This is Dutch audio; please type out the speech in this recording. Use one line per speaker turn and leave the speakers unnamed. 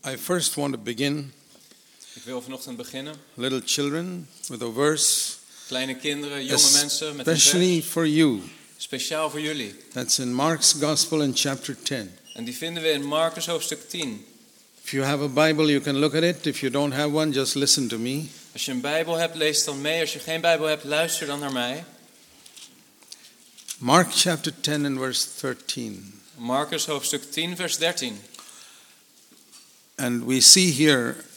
I first want to begin,
Ik wil vanochtend beginnen.
little children, with a verse,
Kleine kinderen, jonge mensen met een
especially
vers.
for you.
Speciaal voor jullie.
That's in Mark's Gospel in chapter 10.
En die vinden we in Marcus hoofdstuk 10.
If you have a Bible, you can look at it. If you don't have one, just listen to me.
Als je een Bijbel hebt, lees dan mee. Als je geen Bijbel hebt, luister dan naar mij.
Mark chapter 10 and verse 13.
Marcus hoofdstuk 10, vers 13.
And we see here